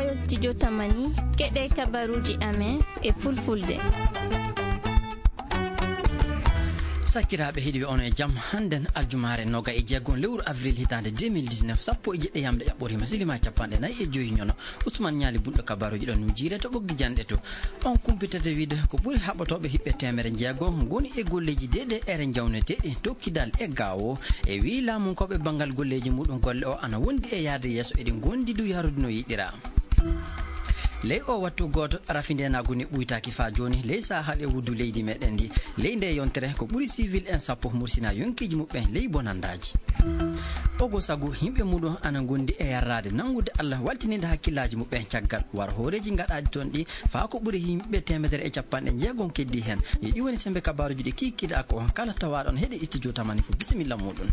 ɗo studio Tamani keɗe kabaruji amen e fulfulde. Sakiraaɓe heɗiɓe on e jaam hannden aljumare noga e jeegom lewru avril hitande 2019 sappo e jeɗɗe yamde ƴaɓɓorima silima capanɗe nayyi e joyi ñono Ousmane Ñaali bulɗo kabaruji ɗon mi jiire to ɓoggi janɗe to on kumpitata wiide ko ɓuuri haɓotoɓe hiɓɓe temere jeegom goni e golleji DDR jawneteɗi dokkidal e gawo e wi laamunkoɓe banggal golleji muɗum golle o ana wondi e yaade yesso eɗi gondi du yarude no yiɗira. ley o wattu goto rafindenagu ni ɓuytaki fa joni ley sahal e wuddu leydi meɗen ndi ley nde yontere ko ɓuuri civil en sappo mursina yonkiji muɓɓen ley bonandaji ogo sagu yimɓe muɗum ana gondi e yarrade nangude Allah waltininde hakkillaji muɓɓen caggal war horeji gaɗaɗi toon ɗi fa ko ɓuuri yimɓe temedere e capanɗe jeegom keddi hen e ɗi woni sembe kabaruji ɗi kikkida ko kala tawaɗon heeɗe studio Tamani fo bisimilla muɗum.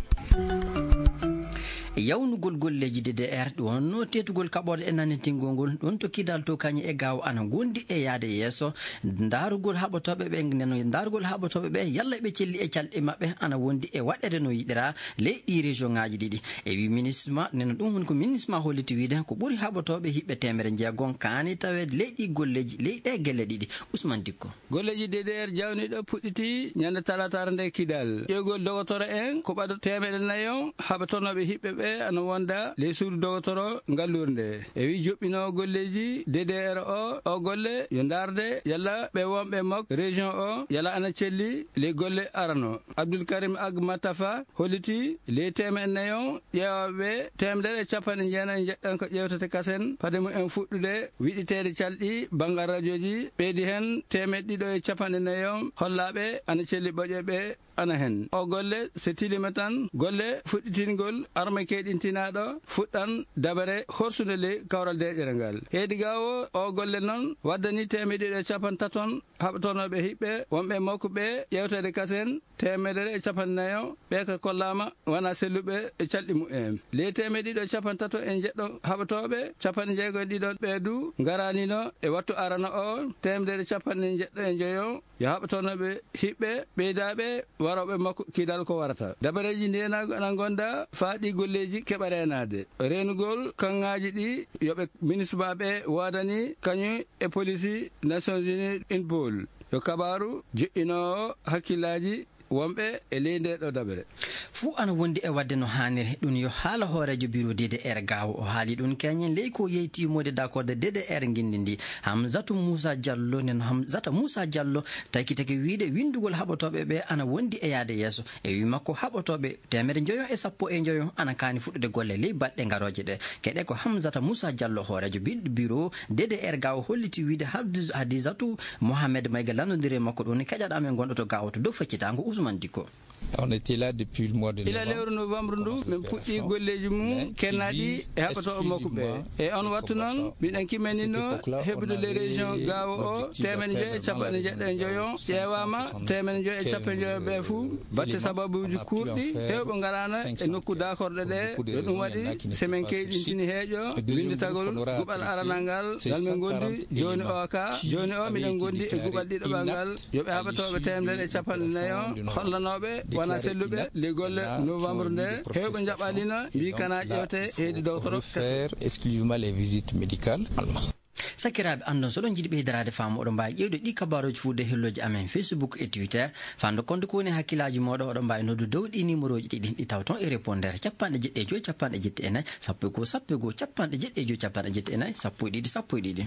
yawnugol golleji DDR ɗi wonno tetugol kaɓorde e nannetingol ngol ɗon to kidal to kañi e gaw ana gondi e yaade yesso darugol haɓotoɓe ɓe neno darugol haɓotoɓe ɓe yalla ɓe celli e calɗe mabɓe ana wondi e waɗede no yiɗira ley ɗi région ngaji ɗiɗi e wi ministre ma neno ɗum woni ko ministre ma holliti wiide ko ɓuuri haɓotoɓe hiɓɓe temere jeegom kani tawede ley ɗi golleji ley ɗe gelle ɗiɗi Ousmane Dikko. golleji DDR jawniɗo puɗɗiti ñande talatare nde kidal ƴeygol dogotoro en ko ɓaɗo temedde nayo haɓotonoɓe hiɓɓe ɓe ana wonda ley suudu dogotoro ngallurde e wi joɓɓino golleji DDR o golle yo darde yalla ɓe wonɓe mok région o yalla ana celli ley golle arano Abdoul Karim Ag Matafa holliti ley temedde nayo ƴeewaɓe temedere e capanɗe jeenayi jeɗɗan ko ƴewtete kasen paade mumen fuɗɗude wiɗitede calɗi banggal radio ji ɓeydi hen temedde ɗiɗo e capanɗe nayo hollaɓe ana celli ɓoƴeɓe ana hen o golle so tilima tan golle fuɗɗitingol arma keɗintinaɗo fuɗɗan dabare horsude ley kawral deƴere ngal heedi gawo o golle noon waddani temedde ɗiɗo e capan taton haɓatonoɓe hiɓɓe wonɓe makko ɓe ƴewtede kasen temedere e capan nayo ɓe ka kollama wona selluɓe e calɗi mumen ley temedde ɗiɗo e capan tato en jeɗɗo haɓatoɓe capanɗe jeegoy ɗiɗon ɓeedu garanino e wattu arana o temedere capanɗe jeɗɗo e joyo yo haɓatonoɓe hiɓɓe ɓeydaɓe waroɓe makko kidal ko warata dabareji ndenago ana gonda faaɗi golleji keɓa renade renugol kanŋaji ɗi yoɓe ministre maɓe wodani kañum e police Nations Unies Interpol yo kabaru joƴƴinowo hakkillaji wonɓe e ley nde ɗo dabere fuu ana wondi e wadde no hanniri ɗum yo haala hoorejo bureau DDR gawo o haali ɗum keñen ley ko yeytimode d'accord de DDR guindi ndi Hamzatou Moussa Diallo nen Hamzata Moussa Diallo taki wiide windugol haɓotoɓe ɓe ana wondi e yaade yesso e wi makko haɓotoɓe temedde joyo e sappo e joyo ana kani fuɗɗude golle ley baɗɗe garoje ɗe keɗe ko Hamzata Moussa Diallo hoorejo biɗɗo bureau DDR gawo holliti wiide Hadizatou Mohamed Mayga landodiri makko ɗum keƴaɗa men gonɗo to gawo to dow faccitango Ousmane Dikko. On était là depuis le mois de novembre. ila lewru novembre ndu min puɗɗi golleji mum kennaɗi e haɓatoɓe makko ɓe e on wattu noon miɗen kimmenino heɓude les région gawo o temedde joyi e capanɗe jeɗɗe e joyon ƴewama temedde joyi e capanɗe joyo ɓe fou batte sababuji kurɗi hewɓe garana e nokku dakorɗe ɗe ɗo ɗum waɗi semin keyɗintini heeƴo winditagol guɓal aranal ngal ngal min gondi joni o ka joni o miɗen gondi e guɓal ɗiɗoɓal ngal yoɓe haɓatoɓe temedere e capanɗe nayo hollanoɓe wona selluɓe les golle novembre nde hewɓe jaɓalino mbi kana ƴewte heedi docteur faire exclusivement les visites médicales sakiraɓe andon soɗon jiiɗi ɓeydarade faamu oɗon mbawi ƴewde ɗi kabaruji fuude helloji amen Facebook et Twitter fande konde ko woni hakkillaji moɗo oɗon mbawi noddu dow ɗi numéro ji ɗiɗi ɗi taw ton e répondere capanɗe jeɗɗe joyi capanɗe jetti e nayyi sappo e goho capanɗe jeɗɗe joyi capanɗe jetti e nayyi sappo e ɗiɗi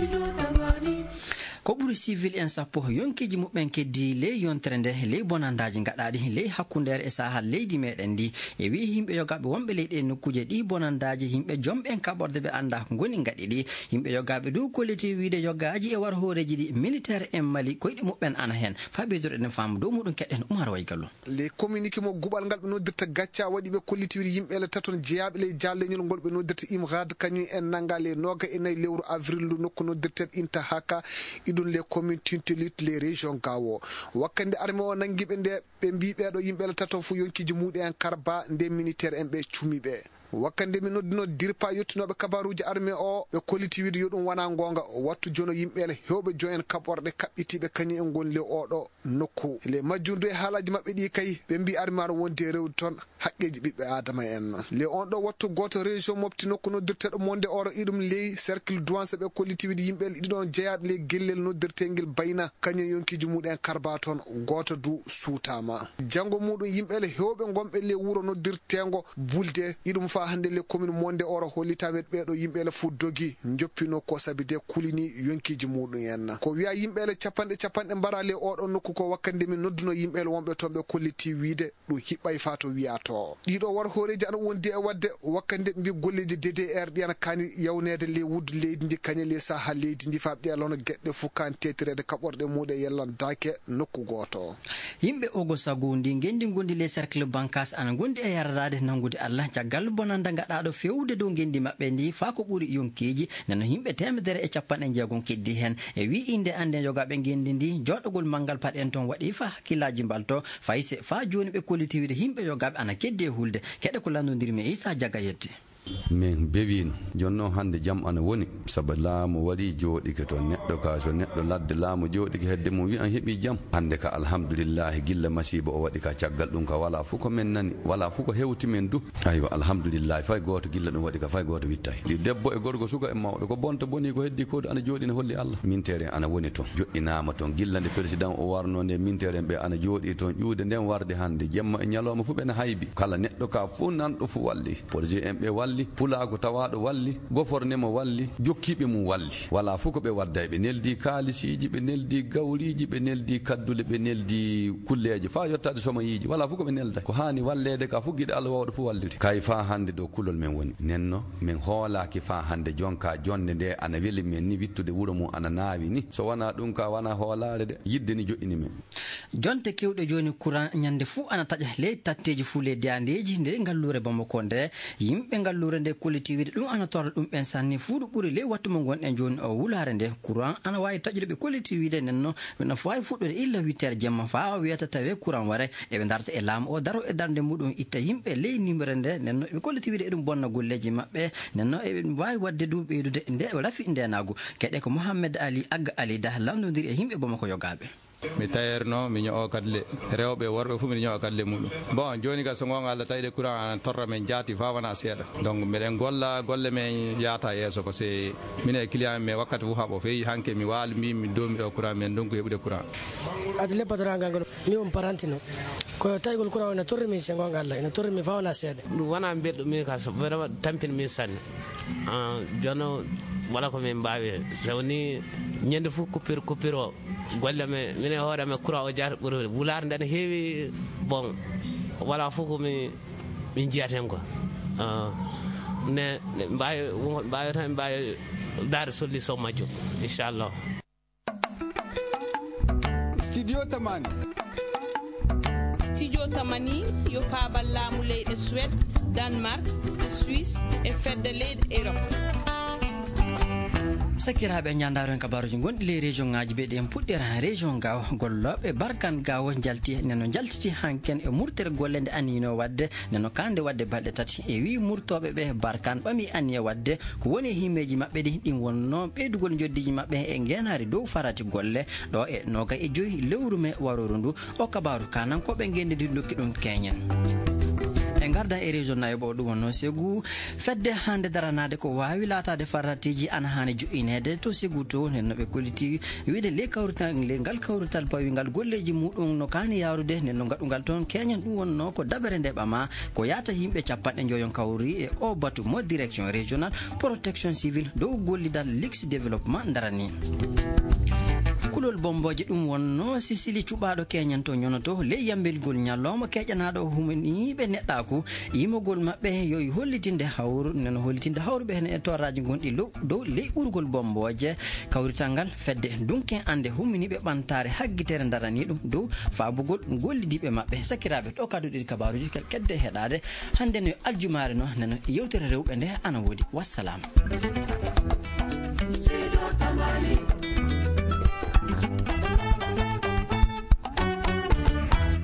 ko ɓuuri civil en sappo yonkiji muɓɓen keddi ley yontere nde ley bonandaji gaɗaɗi ley hakkundere e sahal leydi meɗen ndi e wi yimɓe yogaɓe wonɓe leyɗe nokkuje ɗi bonandaji yimɓe jomɓen kaɓorde ɓe anda ko goni gaɗi ɗi yimɓe yogaɓe dow kolliti wiide yoggaji e war horeji ɗi militaire en Mali koyɗe muɓɓen ana hen fa ɓeydorɗen faamu dow muɗum keɗɗen Oumar Way Gallo les communiqué mo guɓal ngal ɓe noddirta gacca waɗi ɓe kolliti wiide yimɓe taton jeeyaɓe ley jalleñol ngol ɓe noddirta imrade kañum en nanggal e noga e nayyi lewru avril ndu nokku noddirten inta haka iɗum les communes tintelit les régions gawo wakkande armé o nanguiɓe nde ɓe mbi ɓeɗo yimɓe taton fo yonkiji muɗe en karba nde militaire en ɓe cuumi ɓe wakkande mi noddino dirpa yettinoɓe kabaruji armée o ɓe kolliti wiide yo ɗum wona gonga wattu jono yimɓele hewɓe jo en kaɓɓorɗe kaɓɓitiɓe kañum en gonli oɗo nokku le majjundu e haalaji mabɓe ɗi kay ɓe mbi armée ar wondi e rewde toon haqqeji ɓiɓɓe adama en le on ɗo wattu goto région mofti nokku noddirteɗo monde oro iɗum ley cercle douance ɓe kolliti wiide yimɓele ɗiɗon jeeyaɓe ley gellel noddirteguel bayna kañum yonkiji muɗum karba toon goto du suutama janggo muɗum yimɓele hewɓe gomɓe le wuuro noddirtengo bulde iɗum fa hande le commune monde oro hollitamen ɓeɗo yimɓele fu dogi joppino ko sabi de kulini yonkiji muɗum en ko wiya yimɓele capanɗe mbarale oɗo nokku ko wakkande min nodduno yimɓele wonɓe toon ɓe kolliti wiide ɗum hiɓɓay fa to wiyato ɗiɗo war horeji ana wondi e wadde wakkande mbi golleji DDR ɗi ana kani yawnede le wuddu leydi ndi kañe le saha leydi ndi fa ɓeelono gueɗɗe fu kan tetirede kaɓorɗe muɗe yellandake nokku goto yimɓe ogo sagu ndi gendi gondi le cercle bancas ana gondi e yardade nangude Allah caggal bonanda gaɗaɗo fewde dow gendi mabɓe ndi fa ko ɓuuri yonkiji nano yimɓe temedere e capanɗe jeegom keddi hen e wi inde ande jogaɓe gendi ndi joɗogol manggal paɗen toon waɗi fa hakkillaji mbalto fayse fa joni ɓe kolliti wiide yimɓe yogaɓe ana keddi e hulde keɗe ko landodirmi e Issa Diaga yedde min bewino jonno hande jaam ana woni sabu laamu waɗi jooɗike to neɗɗo ka so neɗɗo ladde laamu jooɗike hedde mum wi an heeɓi jaam hande ka alhamdulillahi gilla masiba o waɗi ka caggal ɗum ka wala fuu ko men nani wala fuu ko hewti men du aywa alhamdulillahi fay goto gilla ɗum waɗi ka fay goto wittay ɗi debbo e gorgo suka e mawɗo ko bonta boni ko heddi koɗo ana jooɗi ne holli Allah mintere ana woni toon joɗɗinama toon gilla nde président o warno nde mintere ɓe ana jooɗi toon ƴuude nden warde hande jemma e ñalawma fuu ɓene haybi kala neɗɗo ka fuu nanɗo fuu walli projet en ɓe walli pulago tawaɗo walli gofornemo walli jokkiɓe mum walli wala fuu ko ɓe wadda ɓe neldi kalisiji ɓe neldi gawriji ɓe neldi kaddule ɓe neldi kulleji fa yettade somayiji wala fuu ko ɓe nelda ko hani wallede ka fuu guiɗe Allah wawɗo fuu wallide kay fa hande ɗo kulol men woni nenno min hoolaki fa hande jonka jonde nde ana weeli men ni wittude wuuro mum ana naawi ni so wona ɗum ka wona hoolare de yidde ni joƴini men jonte kewɗe joni courant ñande fuu ana taƴa ley tatteji fuu le deyandeji nde ngallure Bamako nde yimɓe ngallure nde kolliti wiide ɗum ana torla ɗum ɓen sanni fuu ɗo ɓuuri ley wattu mo gonɗen joni o wulare nde courant ana wawi taƴude ɓe kolliti wiide nenno no wawi fuɗɗode illa 8h jemma fa wiyata tawe courant ware eɓe darta e laamu o daro e darde muɗum itta yimɓe ley numéro nde nenno ɓe kolliti wiide eɗum bonna golleji mabɓe nenno eɓe wawi wadde ɗum ɓeydude nde ɓe rafi ndenago keɗe ko Mouhamed Ali Agga Ali Da lamdodiri e yimɓe Bamako yogaɓe mi tayerno mi ñoo kadle rewɓe worɓe fu mi ñoo kadle muɗum bon joni ka so gonga Allah tawde courant an torra men jaati fa wona seeɗa donc miɗen golla golle men yaata yeeso ko se mine e client me wakkati fu haɓo feewi hanke mi waali mbi mi domi ɗo courant men donc heɓude courant adle patron gango ni on parantino ko taygol courant ene torri min se gonga Allah ene torri mi fa wona seeɗa ɗum wona belɗo min ka vraiment tampin min sanne jono wala ko min mbawi sawni ñande fu coupure o golle me mine hoore me courant o jaata ɓuuri wulare nde ne heewi bon wala fof ko min jiyaten ko ne mbawi tan mbawi daade solution majjum inchallah studio tamani yo paabal laamu leyɗe Suède Danemark Suisse e fedde leyɗe Europe sakiraɓe ñandaren kabaruji gonɗi ley région ngaji ɓe ɗen puɗɗira région gaw golloɓe barkan gaw jalti neno jaltiti hanken e murtere golle nde anino wadde neno kande wadde balɗe tati e wi murtoɓe ɓe barkan ɓami anniya wadde ko woni himmeji mabɓe ɗi ɗin wonno ɓeydugol joddiji mabɓe e ngenari dow farati golle ɗo e noga e joyi lewru me waroru ndu o kabaru kanankoɓe gendidi dokki ɗum keñen e gardan e région nayoɓo ɗum wonno segu fedde hande daranade ko wawi latade farratiji ana hani joƴinede to segu to nenno ɓe kolliti wiide le kawrital le ngal kawrital pawi ngal golleji muɗum no kani yarude nenno gaɗugal toon keñen ɗum wonno ko dabere nde ɓama ko yata yimɓe capanɗe joyon kawri e o batu mo direction régional protection civile dow gollidal lix développement darani kulol bomboje ɗum wonno sisili cuɓaɗo keñen to ñonoto ley yambelgol ñallomo keƴanaɗo humaniɓe neɗɗaku yimogol mabɓe yoyi hollitinde hawru neno hollitinde hawruɓe hen e torraji gonɗi dow ley ɓurgol bomboje kawrital ngal fedde dunken ande humaniɓe ɓantare hagguitere darani ɗum dow fabugol gollidiɓe mabɓe sakiraɓe ɗo kaduɗiɗi kabaruji kedde heɗade hande no aljumare no neno yewtere rewɓe nde ana woodi wassalam. Thank you.